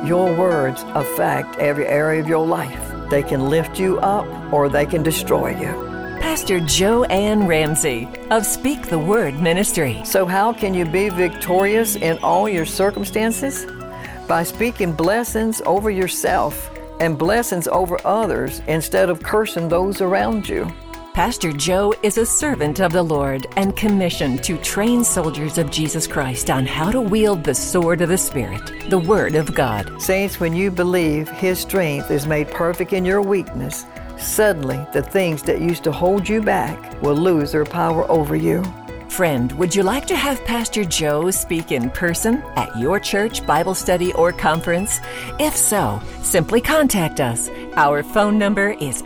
Your words affect every area of your life. They can lift you up or they can destroy you. Pastor Joanne Ramsey of Speak the Word Ministry. So how can you be victorious in all your circumstances? By speaking blessings over yourself and blessings over others instead of cursing those around you. Pastor Joe is a servant of the Lord and commissioned to train soldiers of Jesus Christ on how to wield the sword of the Spirit, the Word of God. Saints, when you believe His strength is made perfect in your weakness, suddenly the things that used to hold you back will lose their power over you. Friend, would you like to have Pastor Joe speak in person at your church, Bible study, or conference? If so, simply contact us. Our phone number is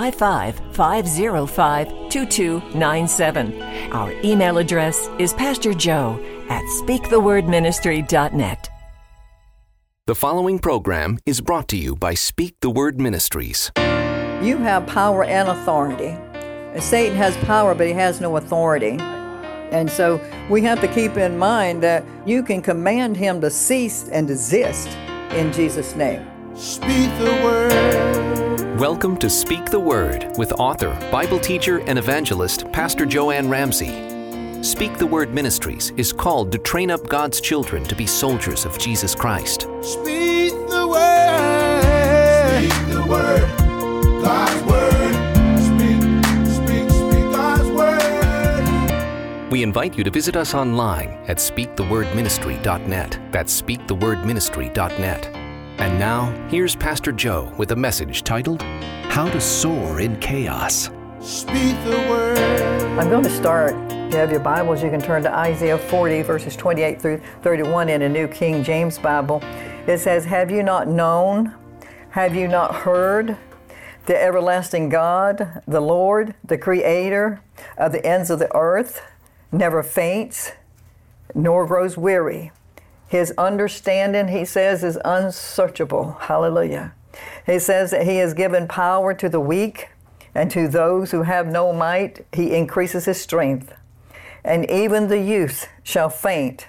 855-505-2297. Our email address is pastorjoe@speakthewordministry.net. The following program is brought to you by Speak the Word Ministries. You have power and authority. Satan has power, but he has no authority. And so we have to keep in mind that you can command him to cease and desist in Jesus' name. Speak the word. Welcome to Speak the Word with author, Bible teacher, and evangelist, Pastor Joanne Ramsey. Speak the Word Ministries is called to train up God's children to be soldiers of Jesus Christ. Speak the word. Speak the word. God's word. Speak God's word. We invite you to visit us online at speakthewordministry.net. That's speakthewordministry.net. And now, here's Pastor Joe with a message titled, How to Soar in Chaos. Speak the word. I'm going to start. If you have your Bibles, you can turn to Isaiah 40, verses 28 through 31 in the New King James Bible. It says, Have you not known? Have you not heard? The everlasting God, the Lord, the Creator of the ends of the earth, never faints, nor grows weary. His understanding, he says, is unsearchable. Hallelujah. He says that he has given power to the weak, and to those who have no might, he increases his strength. And even the youth shall faint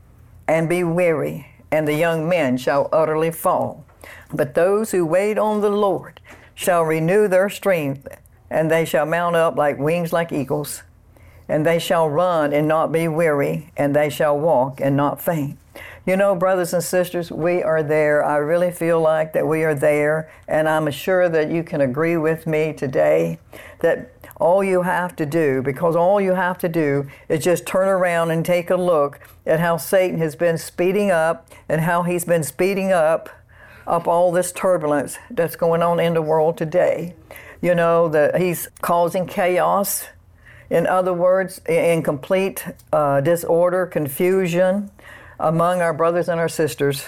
and be weary, and the young men shall utterly fall. But those who wait on the Lord shall renew their strength, and they shall mount up like wings like eagles. And they shall run and not be weary, and they shall walk and not faint. You know, brothers and sisters, we are there. I really feel like that we are there, and I'm sure that you can agree with me today that all you have to do, because all you have to do is just turn around and take a look at how Satan has been speeding up and how he's been speeding up all this turbulence that's going on in the world today. You know, that he's causing chaos. In other words, in complete disorder, confusion among our brothers and our sisters.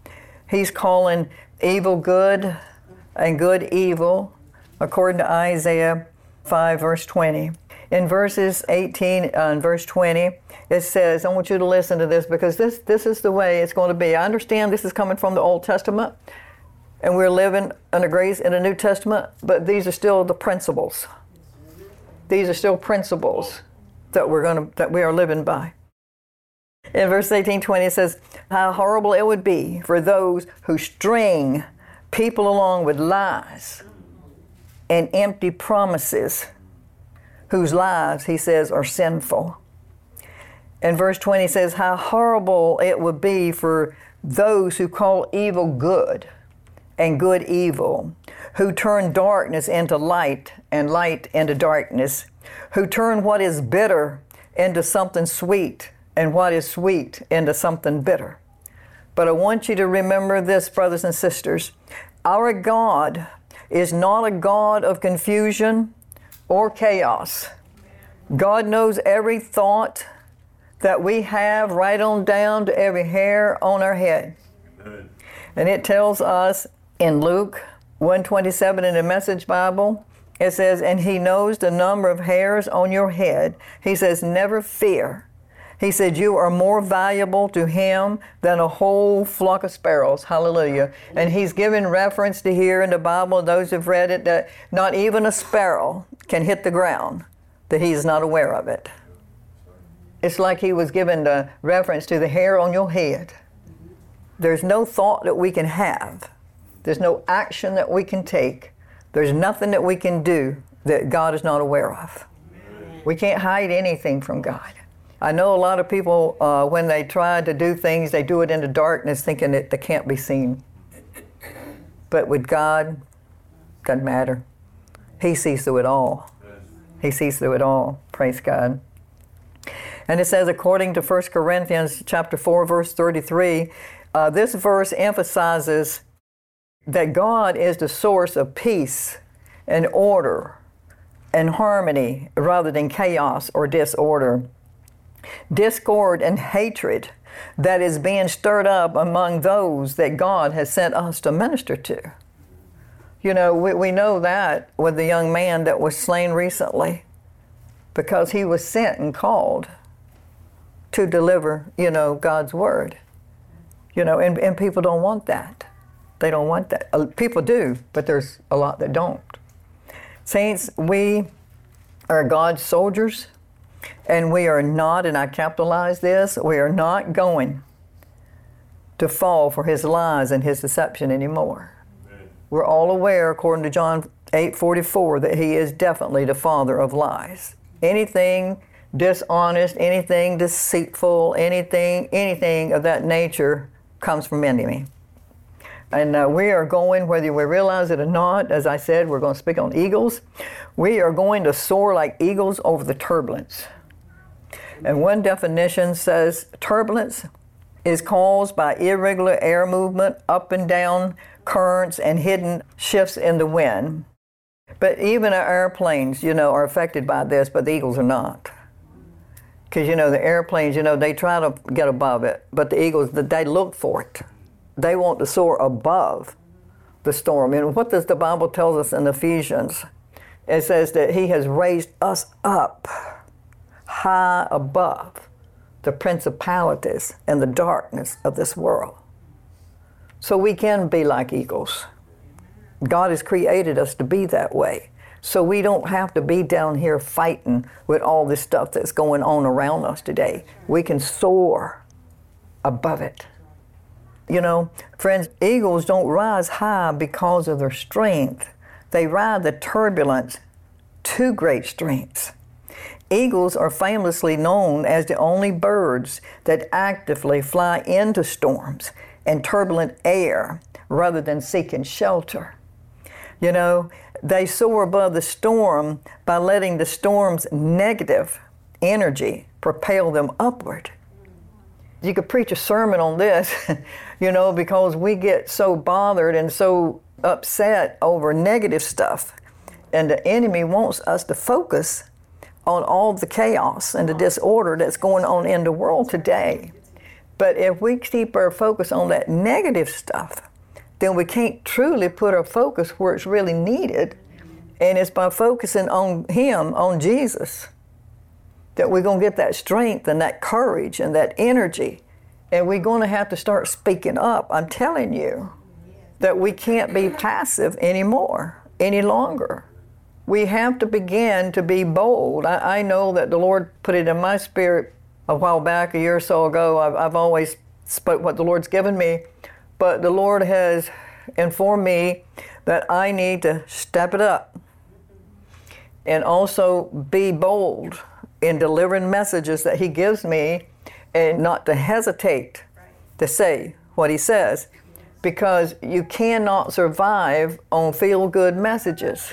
He's calling evil good and good evil, according to Isaiah 5, verse 20. In verses 18 and verse 20, it says, I want you to listen to this because this is the way it's going to be. I understand this is coming from the Old Testament, and we're living under grace in the New Testament, but these are still the principles. These are still principles that we are living by. In verse 18-20 it says, how horrible it would be for those who string people along with lies and empty promises, whose lives, he says, are sinful. And verse 20 says, how horrible it would be for those who call evil good and good evil, who turn darkness into light and light into darkness, who turn what is bitter into something sweet and what is sweet into something bitter. But I want you to remember this, brothers and sisters. Our God is not a God of confusion or chaos. God knows every thought that we have, right on down to every hair on our head. Amen. And it tells us in Luke 1:27 in the Message Bible, it says, and he knows the number of hairs on your head. He says, never fear. He said, you are more valuable to him than a whole flock of sparrows. Hallelujah. And he's given reference to here in the Bible, those who've read it, that not even a sparrow can hit the ground, that he's not aware of it. It's like he was given the reference to the hair on your head. There's no thought that we can have. There's no action that we can take. There's nothing that we can do that God is not aware of. We can't hide anything from God. I know a lot of people, when they try to do things, they do it in the darkness thinking that they can't be seen. But with God, doesn't matter. He sees through it all. He sees through it all. Praise God. And it says, according to 1 Corinthians chapter 4, verse 33, this verse emphasizes that God is the source of peace and order and harmony rather than chaos or disorder. Discord and hatred that is being stirred up among those that God has sent us to minister to. You know, we know that with the young man that was slain recently because he was sent and called to deliver, you know, God's word. You know, and people don't want that. They don't want that. People do, but there's a lot that don't. Saints, we are God's soldiers, and we are not, and I capitalize this, we are not going to fall for his lies and his deception anymore. Amen. We're all aware, according to John 8:44, that he is definitely the father of lies. Anything dishonest, anything deceitful, anything of that nature comes from enemy. And we are going, whether we realize it or not, as I said, we're going to speak on eagles. We are going to soar like eagles over the turbulence. And one definition says turbulence is caused by irregular air movement, up and down currents, and hidden shifts in the wind. But even our airplanes, you know, are affected by this, but the eagles are not. Because, you know, the airplanes, you know, they try to get above it, but the eagles, they look for it. They want to soar above the storm. And what does the Bible tell us in Ephesians? It says that he has raised us up high above the principalities and the darkness of this world. So we can be like eagles. God has created us to be that way. So we don't have to be down here fighting with all this stuff that's going on around us today. We can soar above it. You know, friends, eagles don't rise high because of their strength. They ride the turbulence to great strengths. Eagles are famously known as the only birds that actively fly into storms and turbulent air rather than seeking shelter. You know, they soar above the storm by letting the storm's negative energy propel them upward. You could preach a sermon on this, you know, because we get so bothered and so upset over negative stuff. And the enemy wants us to focus on all the chaos and the disorder that's going on in the world today. But if we keep our focus on that negative stuff, then we can't truly put our focus where it's really needed. And it's by focusing on him, on Jesus, that we're going to get that strength and that courage and that energy. And we're going to have to start speaking up. I'm telling you that we can't be passive anymore, any longer. We have to begin to be bold. I know that the Lord put it in my spirit a while back, a year or so ago. I've always spoke what the Lord's given me, but the Lord has informed me that I need to step it up and also be bold in delivering messages that he gives me, and not to hesitate to say what he says, because you cannot survive on feel-good messages.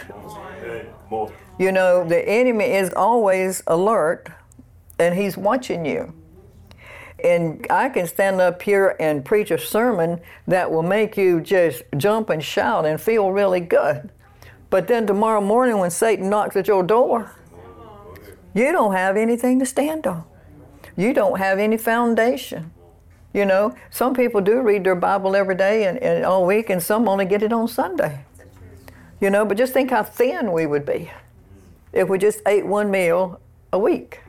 You know, the enemy is always alert, and he's watching you. And I can stand up here and preach a sermon that will make you just jump and shout and feel really good. But then tomorrow morning when Satan knocks at your door, you don't have anything to stand on. You don't have any foundation. You know, some people do read their Bible every day and all week, and some only get it on Sunday. You know, but just think how thin we would be if we just ate one meal a week.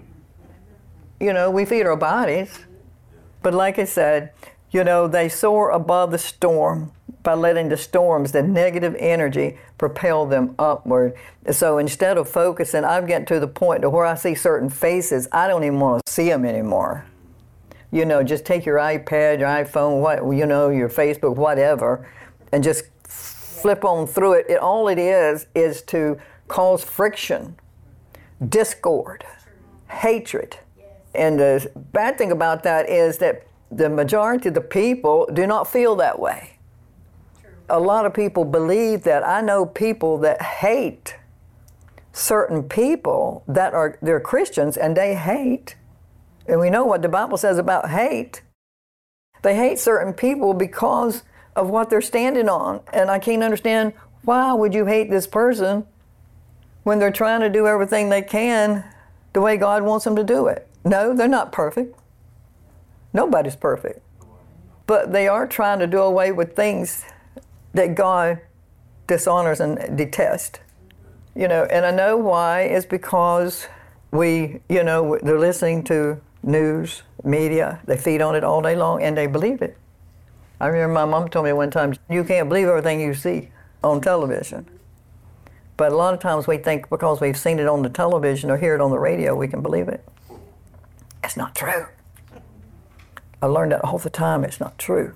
You know, we feed our bodies. But like I said, you know, they soar above the storm by letting the storms, the negative energy, propel them upward. So instead of focusing, I'm getting to the point to where I see certain faces, I don't even want to see them anymore. you know, just take your iPad, your iPhone, your Facebook, whatever, and just flip on through it. All it is to cause friction, discord, hatred. And the bad thing about that is that the majority of the people do not feel that way. A lot of people believe that. I know people that hate certain people they're Christians, and they hate, and we know what the Bible says about hate. They hate certain people because of what they're standing on. And I can't understand, why would you hate this person when they're trying to do everything they can the way God wants them to do it? No, they're not perfect. Nobody's perfect. But they are trying to do away with things that God dishonors and detests. You know, and I know why. It's because they're listening to news, media, they feed on it all day long, and they believe it. I remember my mom told me one time, you can't believe everything you see on television. But a lot of times we think because we've seen it on the television or hear it on the radio, we can believe it. It's not true. I learned that all the time. It's not true.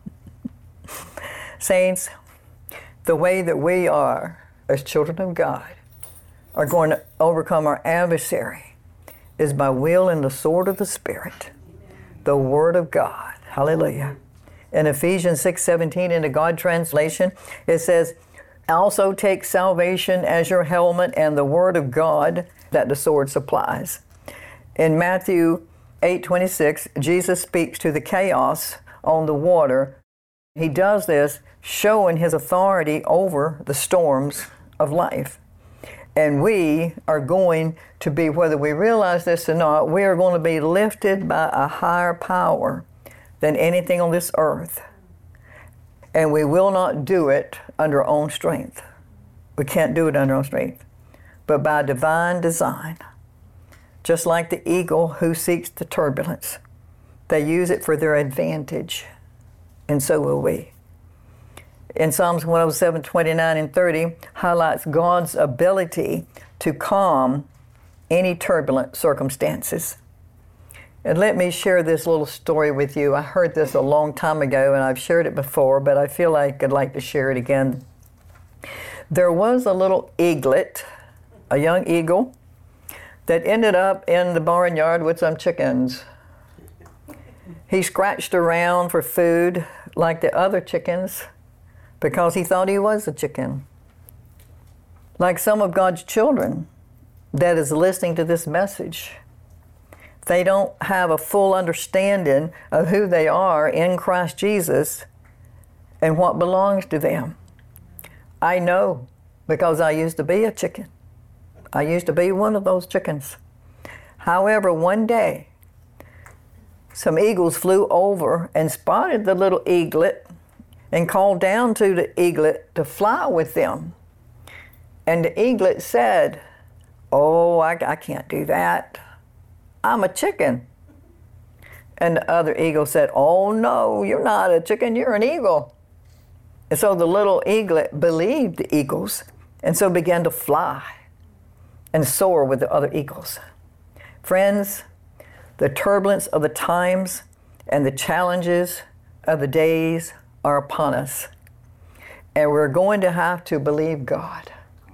Saints, the way that we are as children of God are going to overcome our adversary is by wielding the sword of the Spirit, the Word of God. Hallelujah. In Ephesians 6:17 in the God translation, it says, also take salvation as your helmet and the Word of God that the sword supplies. In Matthew 8:26, Jesus speaks to the chaos on the water. He does this showing his authority over the storms of life. And we are going to be, whether we realize this or not, we are going to be lifted by a higher power than anything on this earth. And we will not do it under our own strength. We can't do it under our own strength, but by divine design. Just like the eagle who seeks the turbulence, they use it for their advantage, and so will we. In Psalms 107, 29 and 30 highlights God's ability to calm any turbulent circumstances. And let me share this little story with you. I heard this a long time ago, and I've shared it before, but I feel like I'd like to share it again. There was a little eaglet, a young eagle, that ended up in the barnyard with some chickens. He scratched around for food like the other chickens because he thought he was a chicken. Like some of God's children that is listening to this message, they don't have a full understanding of who they are in Christ Jesus and what belongs to them. I know because I used to be a chicken. I used to be one of those chickens. However, one day, some eagles flew over and spotted the little eaglet and called down to the eaglet to fly with them. And the eaglet said, "Oh, I can't do that. I'm a chicken." And the other eagle said, "Oh no, you're not a chicken, you're an eagle." And so the little eaglet believed the eagles and so began to fly and soar with the other eagles. Friends, the turbulence of the times and the challenges of the days are upon us. And we're going to have to believe God.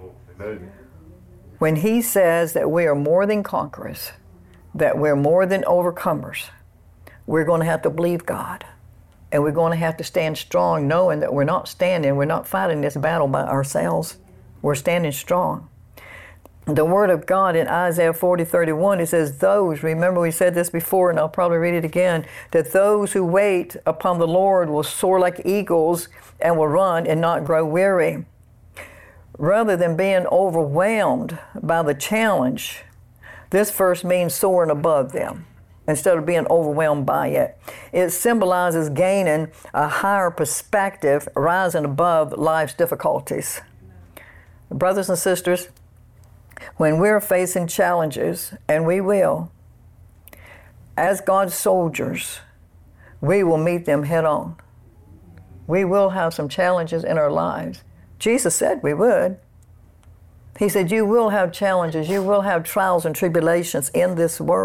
When He says that we are more than conquerors, that we're more than overcomers, we're going to have to believe God. And we're going to have to stand strong, knowing that we're not fighting this battle by ourselves. We're standing strong. The Word of God in Isaiah 40:31, it says, remember we said this before and I'll probably read it again, that those who wait upon the Lord will soar like eagles and will run and not grow weary. Rather than being overwhelmed by the challenge, this verse means soaring above them instead of being overwhelmed by it. It symbolizes gaining a higher perspective, rising above life's difficulties. Brothers and sisters, when we're facing challenges, and we will, as God's soldiers, we will meet them head on. We will have some challenges in our lives. Jesus said we would. He said, you will have challenges, you will have trials and tribulations in this world.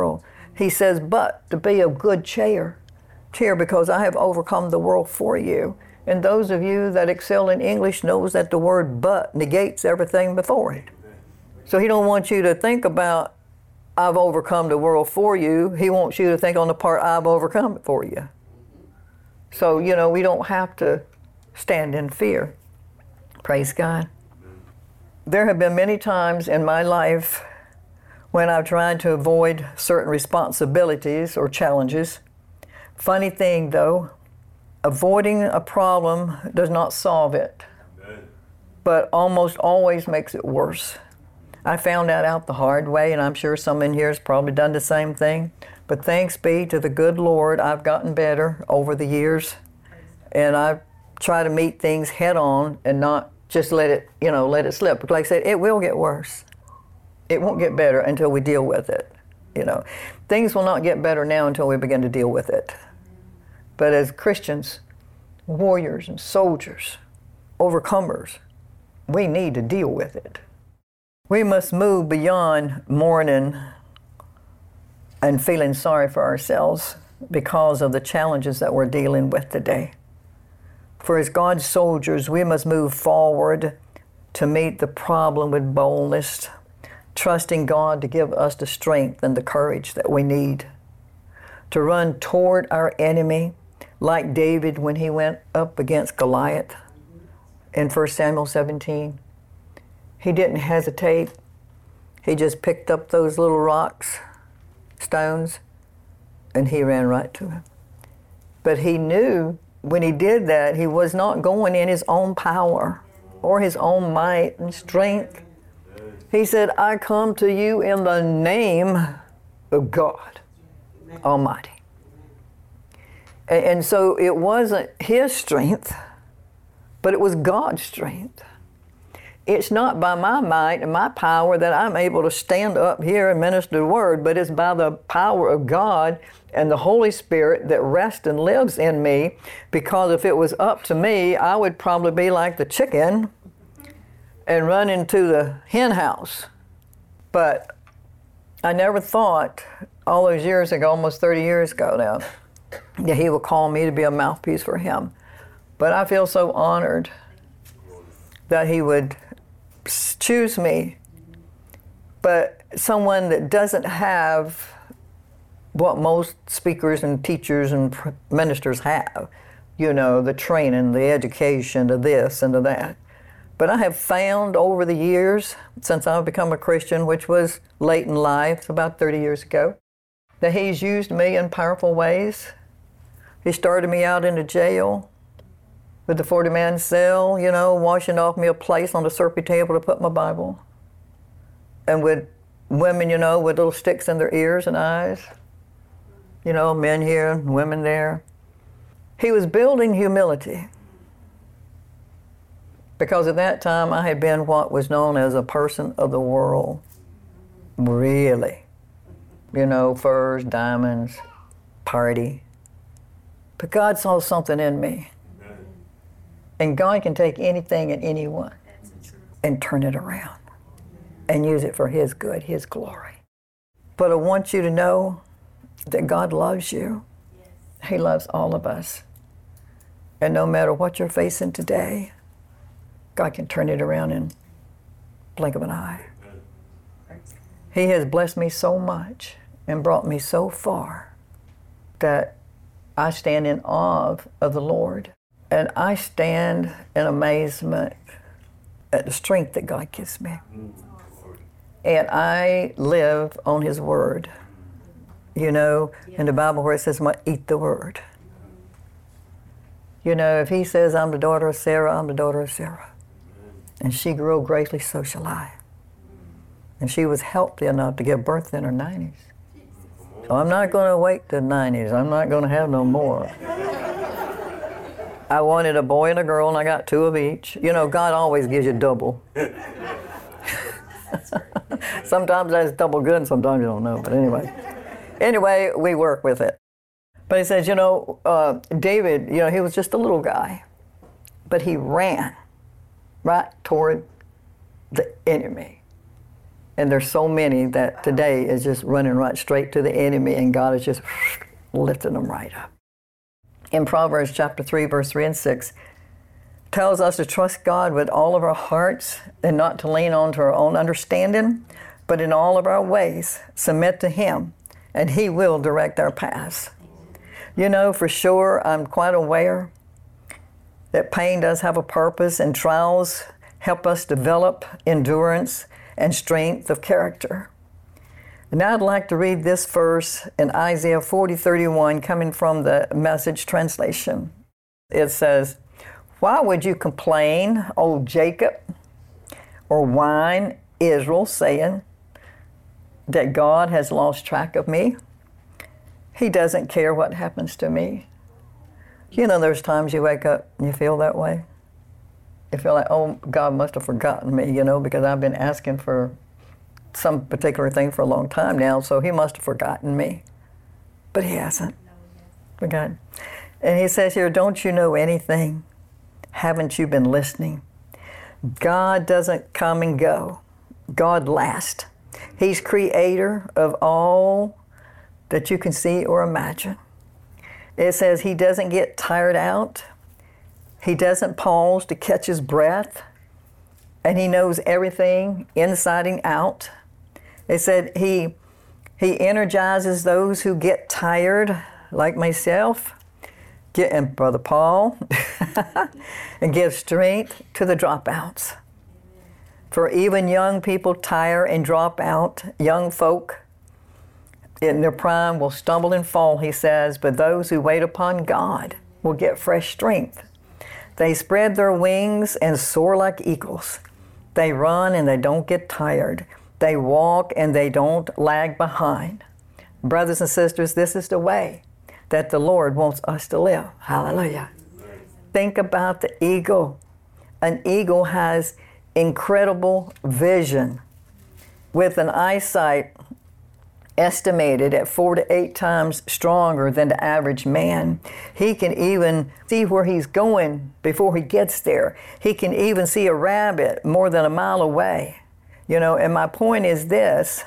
He says, but to be of good cheer, because I have overcome the world for you. And those of you that excel in English knows that the word but negates everything before it. So he don't want you to think about, I've overcome the world for you. He wants you to think on the part, I've overcome it for you. So, we don't have to stand in fear. Praise God. There have been many times in my life when I've tried to avoid certain responsibilities or challenges. Funny thing though, avoiding a problem does not solve it, but almost always makes it worse. I found that out the hard way, and I'm sure some in here has probably done the same thing. But thanks be to the good Lord, I've gotten better over the years, and I try to meet things head on and not just let it slip. Like I said, it will get worse. It won't get better until we deal with it. Things will not get better now until we begin to deal with it. But as Christians, warriors and soldiers, overcomers, we need to deal with it. We must move beyond mourning and feeling sorry for ourselves because of the challenges that we're dealing with today. For as God's soldiers, we must move forward to meet the problem with boldness, trusting God to give us the strength and the courage that we need to run toward our enemy, like David when he went up against Goliath in 1 Samuel 17. He didn't hesitate. He just picked up those little rocks, stones, and he ran right to him. But he knew when he did that, he was not going in his own power or his own might and strength. He said, I come to you in the name of God Almighty. And so it wasn't his strength, but it was God's strength. It's not by my might and my power that I'm able to stand up here and minister the word, but it's by the power of God and the Holy Spirit that rests and lives in me, because if it was up to me, I would probably be like the chicken and run into the hen house. But I never thought all those years ago, almost 30 years ago now, that he would call me to be a mouthpiece for him. But I feel so honored that he would choose me, but someone that doesn't have what most speakers and teachers and ministers have, the training, the education, the this and the that. But I have found over the years, since I've become a Christian, which was late in life, about 30 years ago, that he's used me in powerful ways. He started me out in the jail with the 40-man cell, washing off me a place on the syrupy table to put my Bible. And with women, with little sticks in their ears and eyes. Men here, women there. He was building humility. Because at that time, I had been what was known as a person of the world. Really. Furs, diamonds, party. But God saw something in me. And God can take anything and anyone and turn it around and use it for His good, His glory. But I want you to know that God loves you. He loves all of us. And no matter what you're facing today, God can turn it around in blink of an eye. He has blessed me so much and brought me so far that I stand in awe of the Lord. And I stand in amazement at the strength that God gives me. And I live on His Word. In the Bible where it says, eat the Word. If He says, I'm the daughter of Sarah, I'm the daughter of Sarah. And she grew greatly, so shall I. And she was healthy enough to give birth in her 90s. So I'm not going to wait to 90s. I'm not going to have no more. I wanted a boy and a girl, and I got 2 of each. God always gives you double. Sometimes that's double good, and sometimes you don't know. But anyway, we work with it. But he says, David, he was just a little guy, but he ran right toward the enemy. And there's so many that today is just running right straight to the enemy, and God is just lifting them right up. In Proverbs chapter 3, verse 3 and 6, tells us to trust God with all of our hearts and not to lean on to our own understanding, but in all of our ways, submit to Him, and He will direct our paths. You know, for sure, I'm quite aware that pain does have a purpose, and trials help us develop endurance and strength of character. And now I'd like to read this verse in Isaiah 40:31, coming from the Message translation. It says, "Why would you complain, O Jacob, or whine, Israel, saying that God has lost track of me? He doesn't care what happens to me." You know, there's times you wake up and you feel that way. You feel like, oh, God must have forgotten me, you know, because I've been asking for some particular thing for a long time now, so He must have forgotten me. But He hasn't. Forgotten. And He says here, don't you know anything? Haven't you been listening? God doesn't come and go. God lasts. He's creator of all that you can see or imagine. It says He doesn't get tired out. He doesn't pause to catch His breath. And He knows everything inside and out. It said He energizes those who get tired, like myself, and Brother Paul, and gives strength to the dropouts. For even young people tire and drop out. Young folk in their prime will stumble and fall, He says, but those who wait upon God will get fresh strength. They spread their wings and soar like eagles. They run and they don't get tired. They walk and they don't lag behind. Brothers and sisters, this is the way that the Lord wants us to live. Hallelujah. Think about the eagle. An eagle has incredible vision with an eyesight estimated at 4 to 8 times stronger than the average man. He can even see where he's going before he gets there. He can even see a rabbit more than a mile away. You know, and my point is this: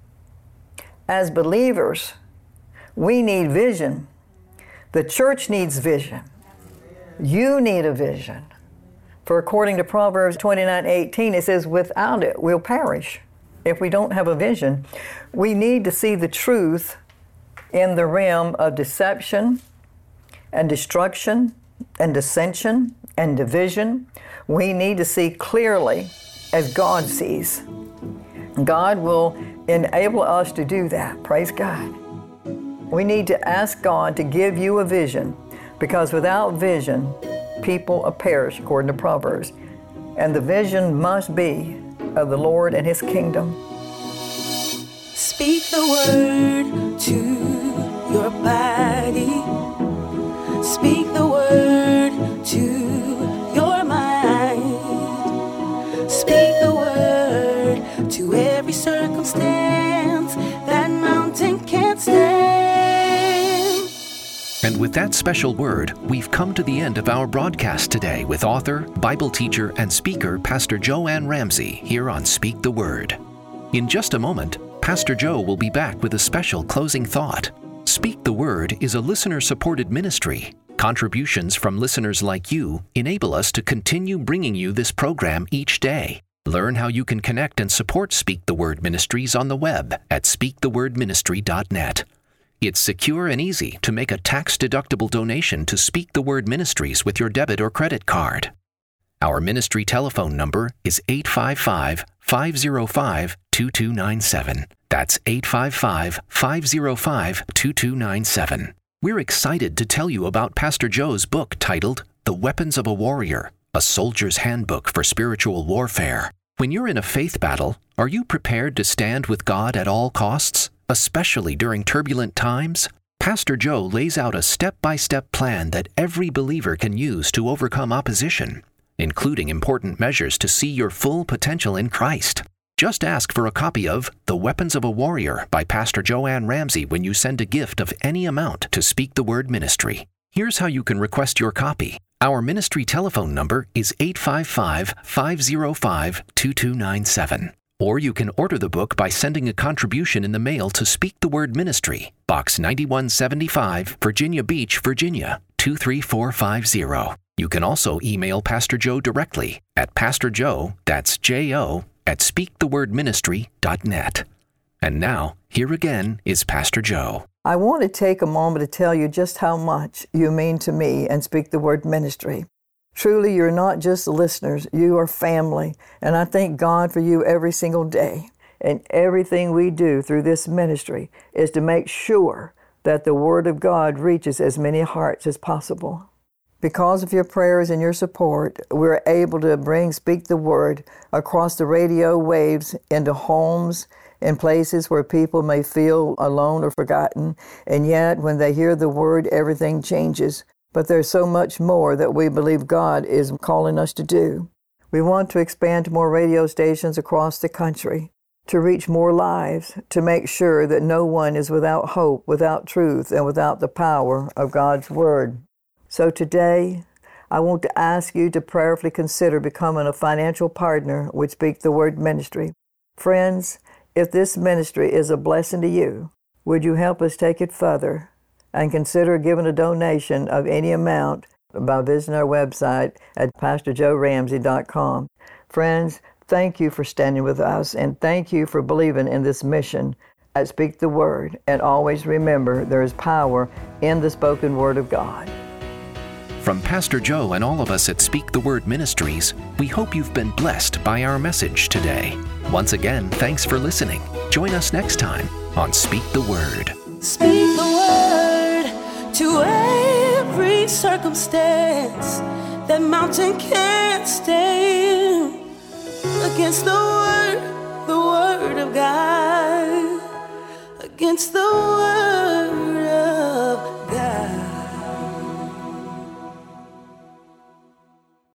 as believers, we need vision. The church needs vision. You need a vision. For according to Proverbs 29:18, it says, without it, we'll perish. If we don't have a vision, we need to see the truth in the realm of deception and destruction and dissension and division. We need to see clearly as God sees. God will enable us to do that. Praise God. We need to ask God to give you a vision, because without vision, people perish, according to Proverbs. And the vision must be of the Lord and His kingdom. Speak the word to your body. Speak the word to your mind. Speak the word to every circumstance that mountain can't stand. And with that special word, we've come to the end of our broadcast today with author, Bible teacher, and speaker Pastor Joanne Ramsey here on Speak the Word. In just a moment, Pastor Joe will be back with a special closing thought. Speak the Word is a listener-supported ministry. Contributions from listeners like you enable us to continue bringing you this program each day. Learn how you can connect and support Speak the Word Ministries on the web at speakthewordministry.net. It's secure and easy to make a tax-deductible donation to Speak the Word Ministries with your debit or credit card. Our ministry telephone number is 855-505-2297. That's 855-505-2297. We're excited to tell you about Pastor Joe's book titled The Weapons of a Warrior, a Soldier's Handbook for Spiritual Warfare. When you're in a faith battle, are you prepared to stand with God at all costs, especially during turbulent times? Pastor Joe lays out a step-by-step plan that every believer can use to overcome opposition, including important measures to see your full potential in Christ. Just ask for a copy of The Weapons of a Warrior by Pastor Joanne Ramsey when you send a gift of any amount to Speak the Word Ministry. Here's how you can request your copy. Our ministry telephone number is 855-505-2297. Or you can order the book by sending a contribution in the mail to Speak the Word Ministry, Box 9175, Virginia Beach, Virginia, 23450. You can also email Pastor Joe directly at Pastor Joe, that's J-O, at speakthewordministry.net. And now, here again is Pastor Joe. I want to take a moment to tell you just how much you mean to me and Speak the Word Ministry. Truly, you're not just listeners, you are family, and I thank God for you every single day. And everything we do through this ministry is to make sure that the Word of God reaches as many hearts as possible. Because of your prayers and your support, we're able to bring Speak the Word across the radio waves into homes, in places where people may feel alone or forgotten, and yet when they hear the Word, everything changes. But there's so much more that we believe God is calling us to do. We want to expand to more radio stations across the country, to reach more lives, to make sure that no one is without hope, without truth, and without the power of God's Word. So today, I want to ask you to prayerfully consider becoming a financial partner with Speak the Word Ministry. Friends, if this ministry is a blessing to you, would you help us take it further and consider giving a donation of any amount by visiting our website at PastorJoeRamsey.com. Friends, thank you for standing with us, and thank you for believing in this mission at Speak the Word. And always remember, there is power in the spoken Word of God. From Pastor Joe and all of us at Speak the Word Ministries, we hope you've been blessed by our message today. Once again, thanks for listening. Join us next time on Speak the Word. Speak the word to every circumstance. That mountain can't stand against the word of God. Against the word